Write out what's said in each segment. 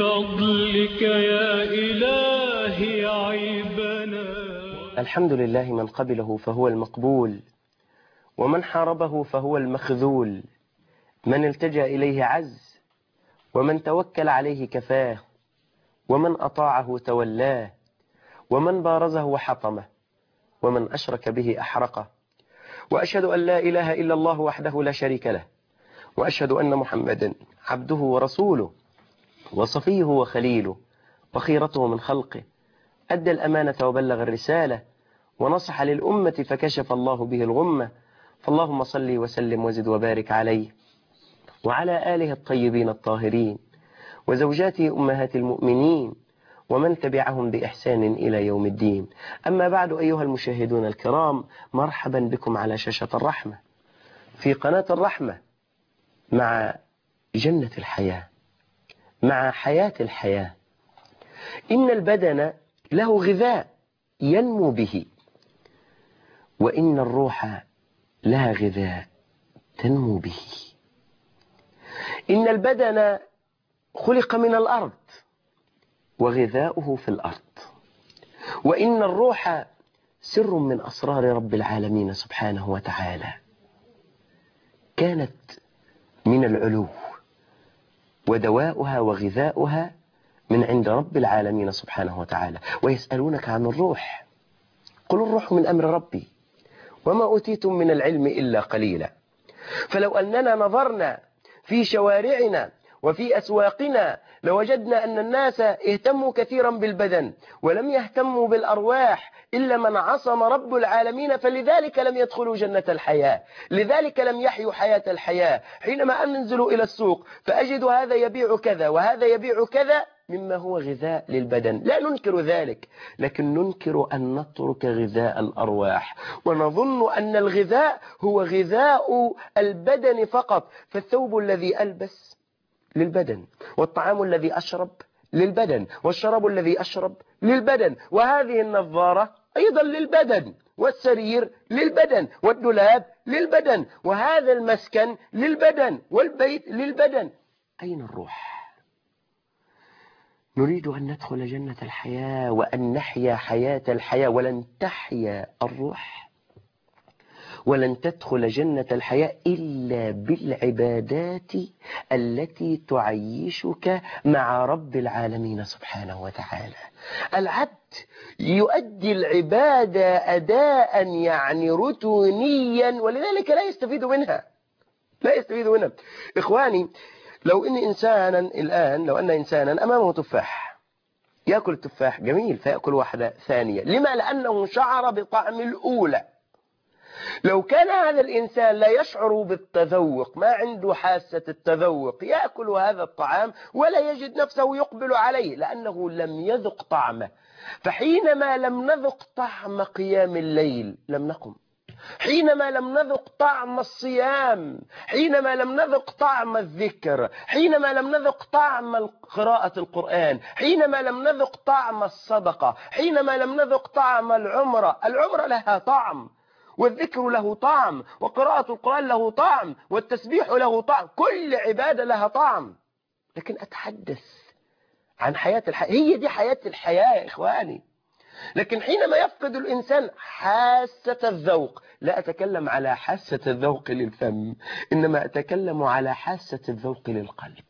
بفضلك يا إلهي عيبنا. الحمد لله من قبله فهو المقبول، ومن حاربه فهو المخذول، من التجأ إليه عز، ومن توكل عليه كفاه، ومن أطاعه تولاه، ومن بارزه وحطمه، ومن أشرك به أحرقه. وأشهد أن لا إله إلا الله وحده لا شريك له، وأشهد أن محمدا عبده ورسوله وصفيه وخليله وخيرته من خلقه، أدى الأمانة وبلغ الرسالة ونصح للأمة فكشف الله به الغمة. فاللهم صل وسلم وزد وبارك عليه وعلى آله الطيبين الطاهرين وزوجاته أمهات المؤمنين ومن تبعهم بإحسان إلى يوم الدين. أما بعد، أيها المشاهدون الكرام، مرحبا بكم على شاشة الرحمة في قناة الرحمة مع جنة الحياة، مع حياة الحياة. إن البدن له غذاء ينمو به، وإن الروح لها غذاء تنمو به. إن البدن خلق من الأرض وغذاؤه في الأرض، وإن الروح سر من أسرار رب العالمين سبحانه وتعالى، كانت من العلو، ودواؤها وغذاؤها من عند رب العالمين سبحانه وتعالى. ويسألونك عن الروح، قل الروح من أمر ربي وما أوتيتم من العلم إلا قليلا. فلو أننا نظرنا في شوارعنا وفي أسواقنا لوجدنا أن الناس اهتموا كثيرا بالبدن ولم يهتموا بالأرواح إلا من عصم رب العالمين، فلذلك لم يدخلوا جنة الحياة، لذلك لم يحيوا حياة الحياة. حينما أنزل إلى السوق فأجد هذا يبيع كذا وهذا يبيع كذا مما هو غذاء للبدن، لا ننكر ذلك، لكن ننكر أن نترك غذاء الأرواح، ونظن أن الغذاء هو غذاء البدن فقط. فالثوب الذي ألبس للبدن، والطعام الذي أشرب للبدن، والشراب الذي أشرب للبدن، وهذه النظارة أيضا للبدن، والسرير للبدن، والدولاب للبدن، وهذا المسكن للبدن، والبيت للبدن. أين الروح؟ نريد أن ندخل جنة الحياة وأن نحيا حياة الحياة، ولن تحيا الروح ولن تدخل جنة الحياة إلا بالعبادات التي تعيشك مع رب العالمين سبحانه وتعالى. العبد يؤدي العبادة أداء يعني روتينيا، ولذلك لا يستفيد منها، لا يستفيد منها. إخواني، لو أن إنسانا أمامه تفاح، يأكل التفاح جميل فيأكل واحدة ثانية. لما؟ لأنه شعر بطعم الأولى. لو كان هذا الإنسان لا يشعر بالتذوق، ما عنده حاسة التذوق، يأكل هذا الطعام ولا يجد نفسه يقبل عليه لأنه لم يذق طعمه. فحينما لم نذق طعم قيام الليل لم نقم، حينما لم نذق طعم الصيام، حينما لم نذق طعم الذكر، حينما لم نذق طعم قراءة القرآن، حينما لم نذق طعم الصدقة، حينما لم نذق طعم العمرة لها طعم، والذكر له طعم، وقراءة القرآن له طعم، والتسبيح له طعم، كل عبادة لها طعم. لكن أتحدث عن حياة الحياة، هي دي حياة الحياة يا إخواني. لكن حينما يفقد الإنسان حاسة الذوق، لا أتكلم على حاسة الذوق للفم، إنما أتكلم على حاسة الذوق للقلب،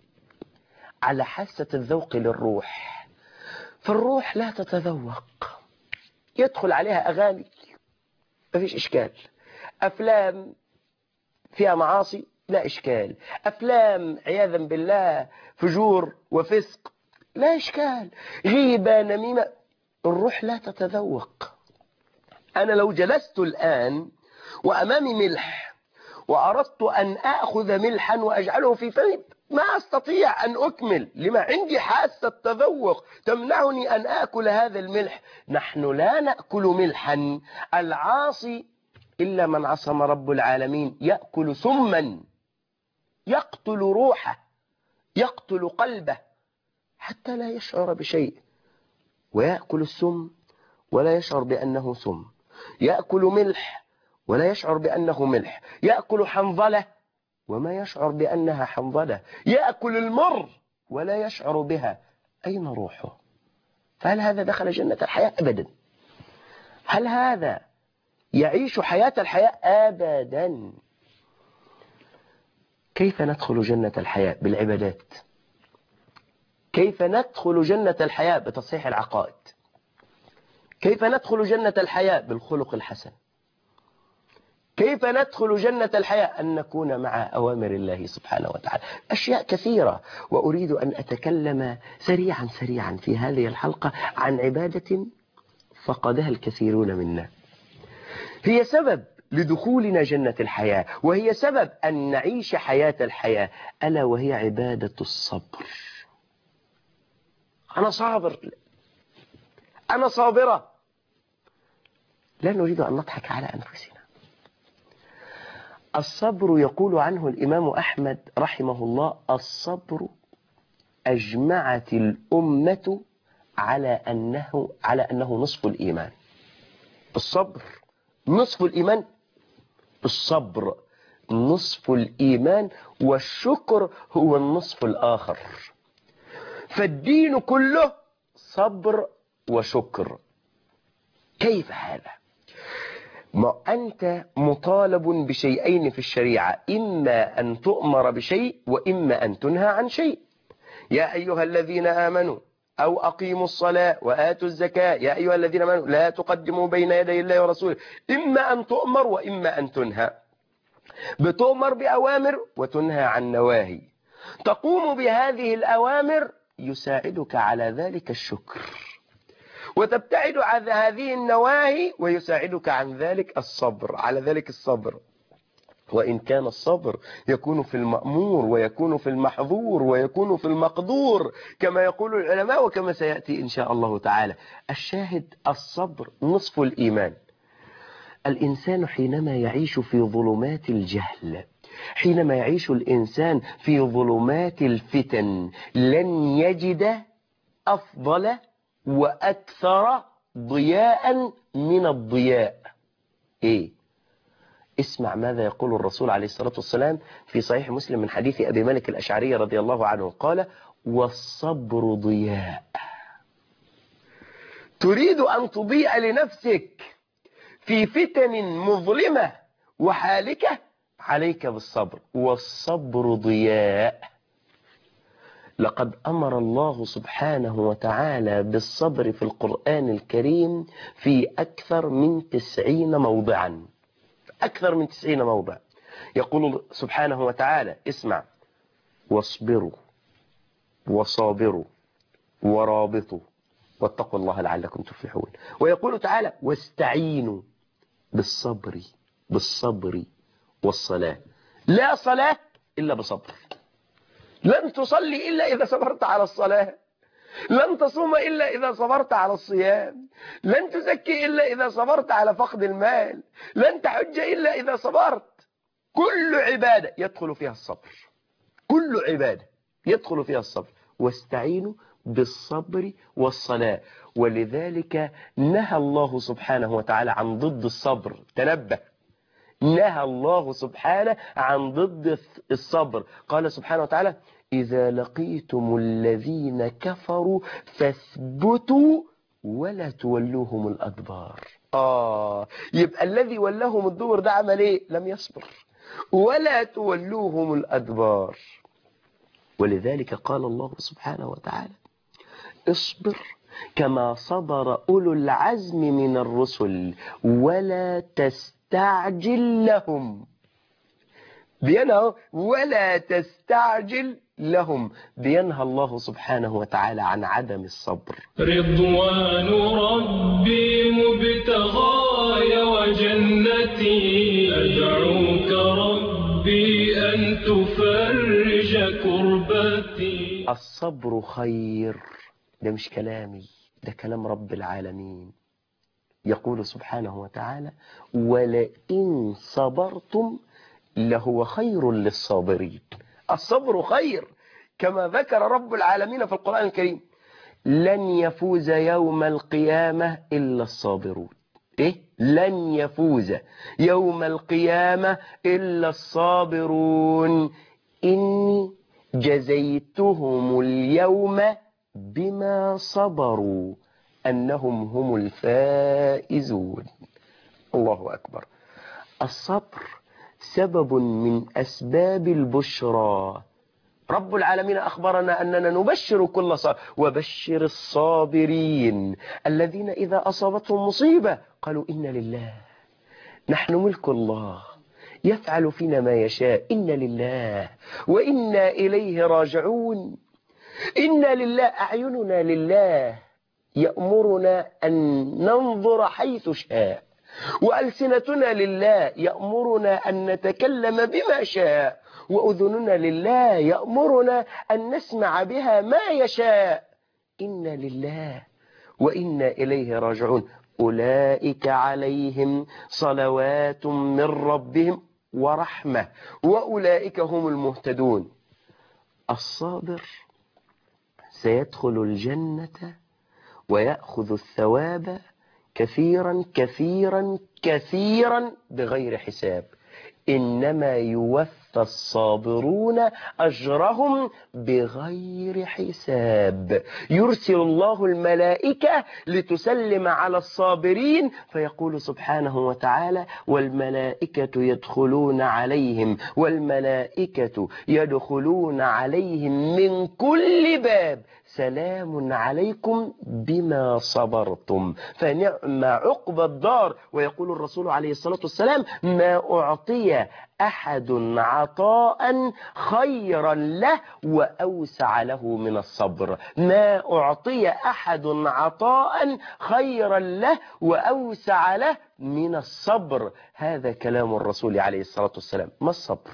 على حاسة الذوق للروح. فالروح لا تتذوق، يدخل عليها أغاني ما فيش إشكال، أفلام فيها معاصي لا إشكال، أفلام عياذا بالله فجور وفسق لا إشكال، غيبة نميمة. الروح لا تتذوق. أنا لو جلست الآن وأمامي ملح وأردت أن أخذ ملحا وأجعله في فمي ما أستطيع أن أكمل، لما عندي حاسة تذوق تمنعني أن أكل هذا الملح. نحن لا نأكل ملحا. العاصي إلا من عصم رب العالمين يأكل سما يقتل روحه، يقتل قلبه حتى لا يشعر بشيء، ويأكل السم ولا يشعر بأنه سم، يأكل ملح ولا يشعر بأنه ملح، يأكل حنظلة وما يشعر بأنها حنظلة، يأكل المر ولا يشعر بها، أين روحه؟ فهل هذا دخل جنة الحياة؟ أبدا. هل هذا يعيش حياة الحياة؟ أبدا. كيف ندخل جنة الحياة؟ بالعبادات. كيف ندخل جنة الحياة؟ بتصحيح العقائد. كيف ندخل جنة الحياة؟ بالخلق الحسن. كيف ندخل جنة الحياة؟ أن نكون مع أوامر الله سبحانه وتعالى. أشياء كثيرة، وأريد أن أتكلم سريعا في هذه الحلقة عن عبادة فقدها الكثيرون منا، هي سبب لدخولنا جنة الحياة، وهي سبب أن نعيش حياة الحياة، ألا وهي عبادة الصبر. أنا صابر، أنا صابرة. لا نريد أن نضحك على أنفسنا. الصبر يقول عنه الإمام أحمد رحمه الله: الصبر أجمعت الأمة على أنه نصف الإيمان. الصبر نصف الإيمان. الصبر نصف الإيمان، والشكر هو النصف الآخر. فالدين كله صبر وشكر. كيف هذا؟ ما أنت مطالب بشيئين في الشريعة: إما أن تؤمر بشيء، وإما أن تنهى عن شيء. يا أيها الذين آمنوا أو أقيموا الصلاة وآتوا الزكاة، يا أيها الذين آمنوا لا تقدموا بين يدي الله ورسوله. إما أن تؤمر وإما أن تنهى. بتؤمر بأوامر وتنهى عن نواهي. تقوم بهذه الأوامر يساعدك على ذلك الشكر، وتبتعد عن هذه النواهي ويساعدك عن ذلك الصبر، على ذلك الصبر. وإن كان الصبر يكون في المأمور، ويكون في المحظور، ويكون في المقدور، كما يقول العلماء وكما سيأتي إن شاء الله تعالى. الشاهد: الصبر نصف الإيمان. الإنسان حينما يعيش في ظلمات الجهل، حينما يعيش الإنسان في ظلمات الفتن، لن يجد أفضل وأكثر ضياء من الضياء. إيه؟ اسمع ماذا يقول الرسول عليه الصلاة والسلام في صحيح مسلم من حديث أبي مالك الأشعري رضي الله عنه، قال: والصبر ضياء. تريد أن تضيء لنفسك في فتن مظلمة وحالكة، عليك بالصبر، والصبر ضياء. لقد أمر الله سبحانه وتعالى بالصبر في القرآن الكريم في أكثر من 90 موضعا. أكثر من 90 موضع يقول سبحانه وتعالى: اسمع: واصبروا وصابروا ورابطوا واتقوا الله لعلكم تفلحون. ويقول تعالى: واستعينوا بالصبر والصلاة. لا صلاة إلا بصبر. لن تصلي إلا إذا صبرت على الصلاة. لن تصوم إلا إذا صبرت على الصيام. لن تزكي إلا إذا صبرت على فقد المال. لن تحج إلا إذا صبرت. كل عبادة يدخل فيها الصبر. كل عبادة يدخل فيها الصبر. واستعينوا بالصبر والصلاة. ولذلك نهى الله سبحانه وتعالى عن ضد الصبر. تنبه، نهى الله سبحانه عن ضد الصبر. قال سبحانه وتعالى: إذا لقيتم الذين كفروا فاثبتوا ولا تولوهم الأدبار. يبقى الذي ولاهم الدبر ده عمل ايه؟ لم يصبر. ولا تولوهم الأدبار. ولذلك قال الله سبحانه وتعالى: اصبر كما صبر أولو العزم من الرسل ولا تستعجل لهم. بينهى ولا تستعجل لهم. بينهى الله سبحانه وتعالى عن عدم الصبر. رضوان ربي مبتغاي وجنتي، أدعوك ربي أن تفرج كربتي. الصبر خير. ده مش كلامي، ده كلام رب العالمين. يقول سبحانه وتعالى: ولئن صبرتم لهو خير للصابرين. الصبر خير كما ذكر رب العالمين في القرآن الكريم: لن يفوز يوم القيامة إلا الصابرون. إيه؟ لن يفوز يوم القيامة إلا الصابرون. إني جزيتهم اليوم بما صبروا أنهم هم الفائزون. الله أكبر. الصبر سبب من أسباب البشرى. رب العالمين أخبرنا أننا نبشر كل صابر، وبشر الصابرين الذين إذا أصابتهم مصيبة قالوا إنا لله، نحن ملك الله يفعل فينا ما يشاء، إنا لله وإنا إليه راجعون. إنا لله، أعيننا لله يأمرنا أن ننظر حيث شاء، وألسنتنا لله يأمرنا أن نتكلم بما شاء، وأذننا لله يأمرنا أن نسمع بها ما يشاء. إنا لله وإنا إليه راجعون. أولئك عليهم صلوات من ربهم ورحمة وأولئك هم المهتدون. الصابر سيدخل الجنة ويأخذ الثواب كثيرا كثيرا كثيرا بغير حساب. إنما يوفى الصابرون أجرهم بغير حساب. يرسل الله الملائكة لتسلم على الصابرين، فيقول سبحانه وتعالى: والملائكة يدخلون عليهم، والملائكة يدخلون عليهم من كل باب، سلام عليكم بما صبرتم فنعم عقبى الدار. ويقول الرسول عليه الصلاة والسلام: ما أعطي أحد عطاء خيرا له وأوسع له من الصبر. ما أعطي أحد عطاء خيرا له وأوسع له من الصبر. هذا كلام الرسول عليه الصلاة والسلام. ما الصبر؟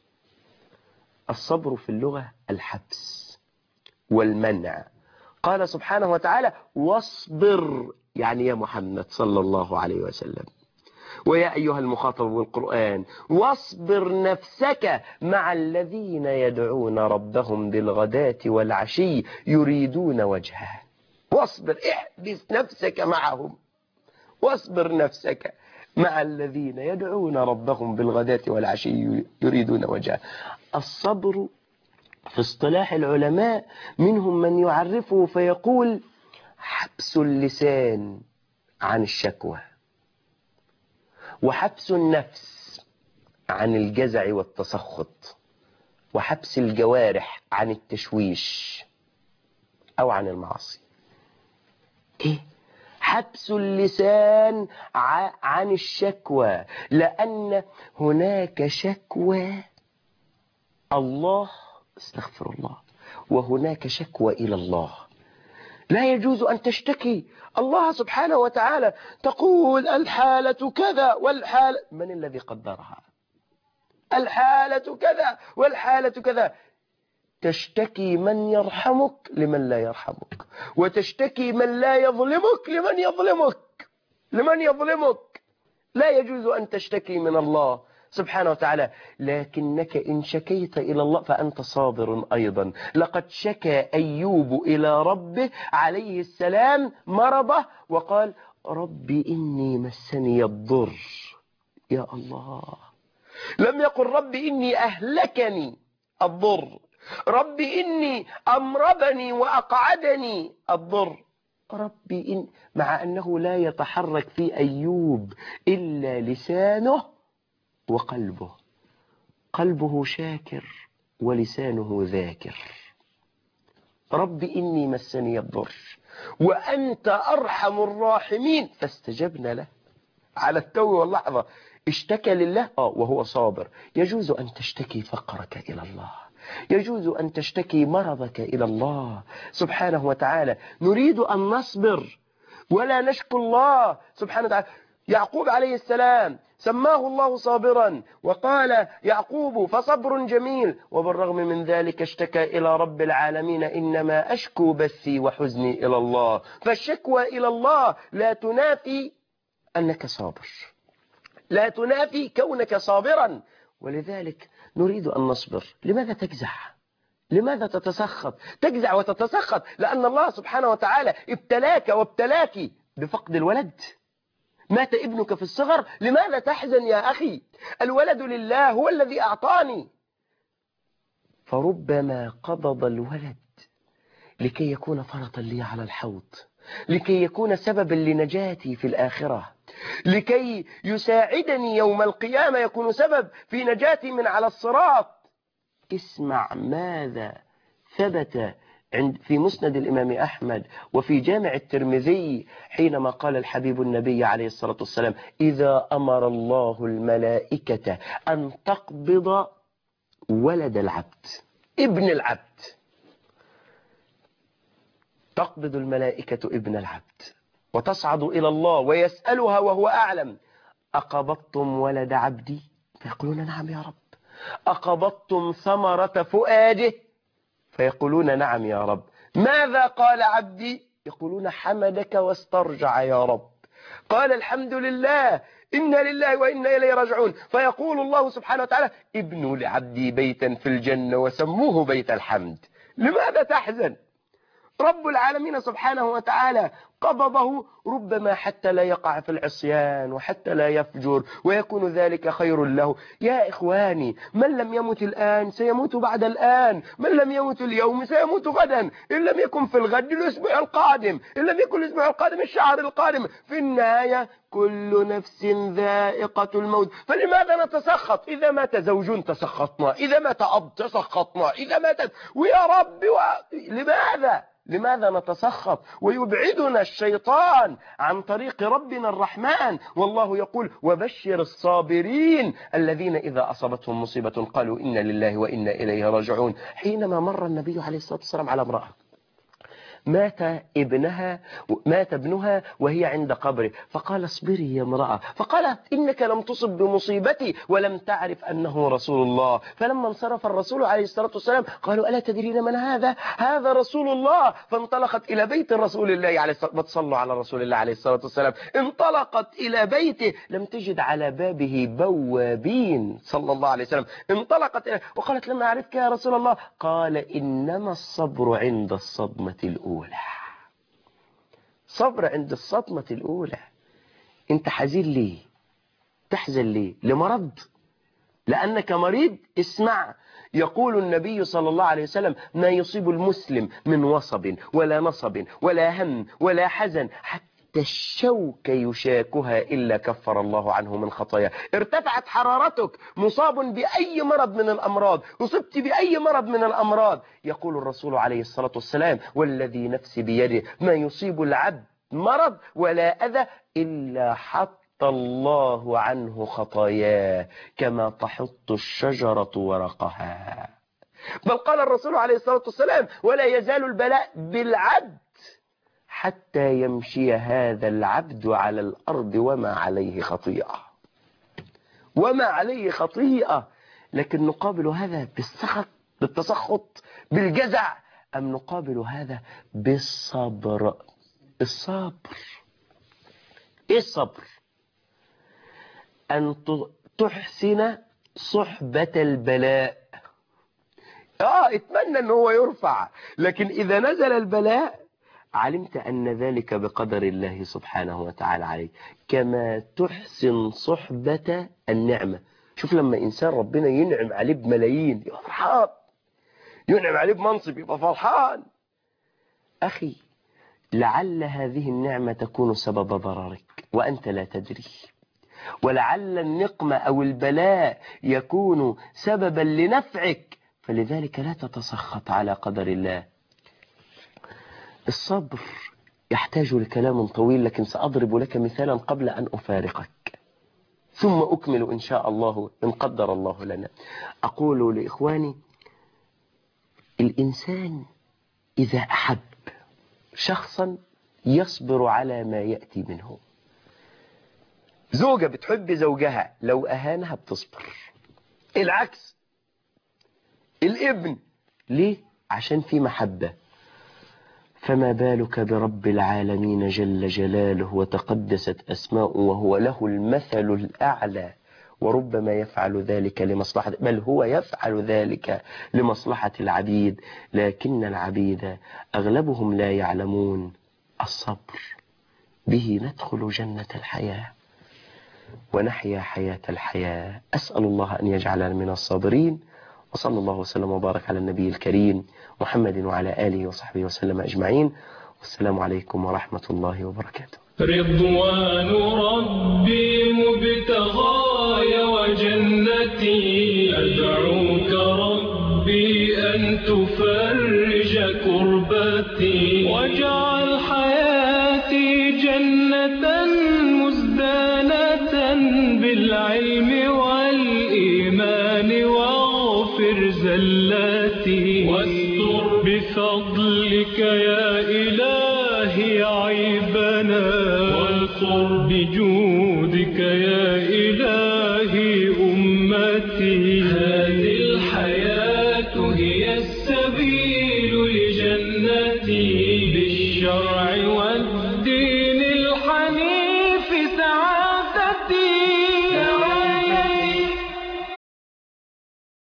الصبر في اللغة الحبس والمنع. قال سبحانه وتعالى: واصبر، يعني يا محمد صلى الله عليه وسلم ويا أيها المخاطب بالقرآن، واصبر نفسك مع الذين يدعون ربهم بالغداة والعشي يريدون وجهه. واصبر، احبس نفسك معهم، واصبر نفسك مع الذين يدعون ربهم بالغداة والعشي يريدون وجهه. الصبر في اصطلاح العلماء منهم من يعرفه فيقول: حبس اللسان عن الشكوى، وحبس النفس عن الجزع والتسخط، وحبس الجوارح عن التشويش أو عن المعاصي. إيه؟ حبس اللسان عن الشكوى، لأن هناك شكوى الله، استغفر الله، وهناك شكوى إلى الله. لا يجوز أن تشتكي الله سبحانه وتعالى، تقول الحالة كذا والحالة، من الذي قدرها؟ الحالة كذا والحالة كذا. تشتكي من يرحمك لمن لا يرحمك، وتشتكي من لا يظلمك لمن يظلمك، لمن يظلمك. لا يجوز أن تشتكي من الله سبحانه وتعالى، لكنك إن شكيت إلى الله فأنت صابر أيضا. لقد شكى أيوب إلى ربه عليه السلام مرضه وقال: ربي إني مسني الضر. يا الله، لم يقل ربي إني أهلكني الضر، ربي إني أمرضني وأقعدني الضر. ربي إن، مع أنه لا يتحرك في أيوب إلا لسانه وقلبه، قلبه شاكر ولسانه ذاكر. ربي إني مسني الضر وأنت أرحم الراحمين فاستجبنا له. على التو واللحظة اشتكى لله وهو صابر. يجوز أن تشتكي فقرك إلى الله، يجوز أن تشتكي مرضك إلى الله سبحانه وتعالى. نريد أن نصبر ولا نشكو الله سبحانه وتعالى. يعقوب عليه السلام سماه الله صابرا، وقال يعقوب فصبر جميل، وبالرغم من ذلك اشتكى إلى رب العالمين: إنما أشكو بثي وحزني إلى الله. فالشكوى إلى الله لا تنافي أنك صابر، لا تنافي كونك صابرا. ولذلك نريد أن نصبر. لماذا تجزع؟ لماذا تتسخط؟ تجزع وتتسخط لأن الله سبحانه وتعالى ابتلاك وابتلاك بفقد الولد. مات ابنك في الصغر، لماذا تحزن يا أخي؟ الولد لله، هو الذي أعطاني. فربما قبض الولد لكي يكون فرطا لي على الحوض، لكي يكون سببا لنجاتي في الآخرة، لكي يساعدني يوم القيامة، يكون سبب في نجاتي من على الصراط. اسمع ماذا ثبت في مسند الإمام أحمد وفي جامع الترمذي حينما قال الحبيب النبي عليه الصلاة والسلام: إذا أمر الله الملائكة أن تقبض ولد العبد، ابن العبد، تقبض الملائكة ابن العبد وتصعد إلى الله ويسألها وهو أعلم: أقبضتم ولد عبدي؟ فيقولون: نعم يا رب. أقبضتم ثمرة فؤاده؟ فيقولون: نعم يا رب. ماذا قال عبدي؟ يقولون: حمدك واسترجع يا رب. قال: الحمد لله، إنا لله وإنا إليه راجعون. فيقول الله سبحانه وتعالى: ابنوا لعبدي بيتا في الجنة وسموه بيت الحمد. لماذا تحزن؟ رب العالمين سبحانه وتعالى قبضه ربما حتى لا يقع في العصيان وحتى لا يفجر ويكون ذلك خير له. يا إخواني، من لم يمت الآن سيموت بعد الآن، من لم يمت اليوم سيموت غدا، إن لم يكن في الغد الأسبوع القادم، إن لم يكن الأسبوع القادم الشهر القادم. في النهاية كل نفس ذائقة الموت. فلماذا نتسخط؟ إذا مات زوج تسخطنا، إذا مات أب تسخطنا، إذا ماتت ويا رب لماذا نتسخط؟ ويبعدنا الشيطان عن طريق ربنا الرحمن. والله يقول: وبشر الصابرين الذين إذا أصابتهم مصيبة قالوا إنا لله وإنا إليه راجعون. حينما مر النبي عليه الصلاة والسلام على امرأة مات ابنها وهي عند قبره، فقال: اصبري يا امرأة. فقالت: إنك لم تصب بمصيبتي ولم تعرف أنه رسول الله. فلما انصرف الرسول عليه الصلاة والسلام قالوا: ألا تدرين من هذا؟ هذا رسول الله. فانطلقت إلى بيت رسول الله عليه الصلاة والسلام. صلوا على رسول الله عليه الصلاة والسلام. انطلقت إلى بيته، لم تجد على بابه بوابين صلى الله عليه وسلم. انطلقت وقالت: لما أعرفك يا رسول الله؟ قال: إنما الصبر عند الصدمة الأولى. صبر عند الصدمة الأولى. أنت حزين ليه؟ تحزن ليه؟ لمرض؟ لأنك مريض؟ اسمع، يقول النبي صلى الله عليه وسلم: ما يصيب المسلم من وصب ولا نصب ولا هم ولا حزن حتى الشوك يشاكها إلا كفر الله عنه من خطاياه. ارتفعت حرارتك، مصاب بأي مرض من الأمراض، أصبت بأي مرض من الأمراض، يقول الرسول عليه الصلاة والسلام: والذي نفسي بيده ما يصيب العبد مرض ولا أذى إلا حط الله عنه خطاياه كما تحط الشجرة ورقها. بل قال الرسول عليه الصلاة والسلام: ولا يزال البلاء بالعبد حتى يمشي هذا العبد على الأرض وما عليه خطيئة، وما عليه خطيئة. لكن نقابل هذا بالتسخط، بالجزع، أم نقابل هذا بالصبر؟ الصبر إيه الصبر؟ أن تحسن صحبة البلاء. اتمنى أن هو يرفع، لكن إذا نزل البلاء علمت أن ذلك بقدر الله سبحانه وتعالى عليك، كما تحسن صحبة النعمة. شوف لما إنسان ربنا ينعم عليه بملايين يبقى فرحان، ينعم عليه بمنصب يبقى فرحان. أخي، لعل هذه النعمة تكون سبب ضررك وأنت لا تدري، ولعل النقمة أو البلاء يكون سببا لنفعك، فلذلك لا تتسخط على قدر الله. الصبر يحتاج لكلام طويل، لكن سأضرب لك مثالا قبل أن أفارقك ثم أكمل إن شاء الله إن قدر الله لنا. أقول لإخواني: الإنسان إذا أحب شخصا يصبر على ما يأتي منه. زوجة بتحب زوجها، لو أهانها بتصبر. العكس، الابن ليه؟ عشان في محبة. فما بالك برب العالمين جل جلاله وتقدست أسماؤه وهو له المثل الأعلى، وربما يفعل ذلك لمصلحة، بل هو يفعل ذلك لمصلحة العبيد، لكن العبيد أغلبهم لا يعلمون الصبر. به ندخل جنة الحياة ونحيا حياة الحياة. أسأل الله أن يجعلنا من الصابرين، وصلى الله وسلم وبارك على النبي الكريم محمد وعلى آله وصحبه وسلم أجمعين. والسلام عليكم ورحمة الله وبركاته. رضوان ربي مبتغاي وجنتي، أدعوك ربي أن تفرج كربتي، واجعل حياتي جنة مزدانة بالعلم والإيمان، واغفر زلاتي، واستر بفضلك يا إلهي عيبنا، وانصر بجودك يا إلهي أمتي. هذه الحياة هي السبيل لجنتي، بالشرع